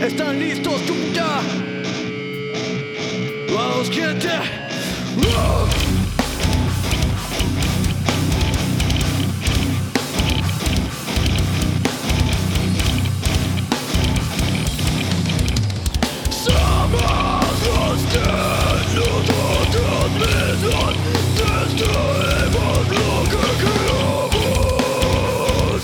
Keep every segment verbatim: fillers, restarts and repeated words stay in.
¿Están listos, tuya? Vamos, gente. ¡Oh! Somos los que nosotros mismos destruimos lo que queramos.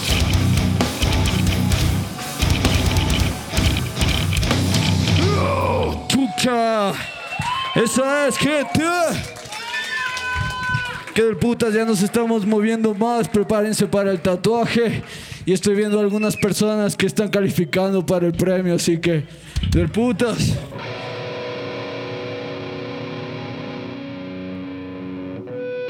Oh, chucha. Esa es, gente. Que del putas, ya nos estamos moviendo más. Prepárense para el tatuaje. Y estoy viendo algunas personas que están calificando para el premio, así que del putas.